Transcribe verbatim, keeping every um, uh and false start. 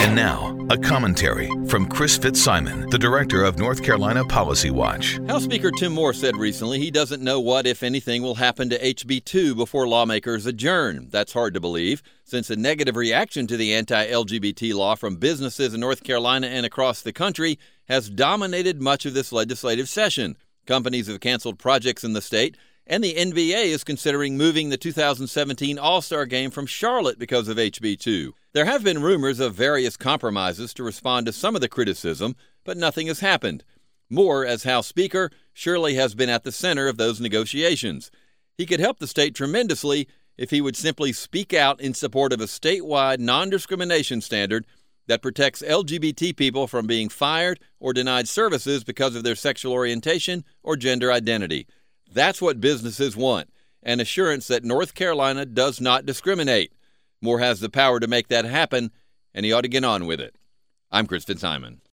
And now, a commentary from Chris Fitzsimon, the director of North Carolina Policy Watch. House Speaker Tim Moore said recently he doesn't know what, if anything, will happen to H B two before lawmakers adjourn. That's hard to believe, since a negative reaction to the anti-L G B T law from businesses in North Carolina and across the country has dominated much of this legislative session. Companies have canceled projects in the state, and the N B A is considering moving the two thousand seventeen All-Star Game from Charlotte because of H B two. There have been rumors of various compromises to respond to some of the criticism, but nothing has happened. Moore, as House Speaker, surely has been at the center of those negotiations. He could help the state tremendously if he would simply speak out in support of a statewide non-discrimination standard that protects L G B T people from being fired or denied services because of their sexual orientation or gender identity. That's what businesses want, an assurance that North Carolina does not discriminate. Moore has the power to make that happen, and he ought to get on with it. I'm Chris Fitzsimon.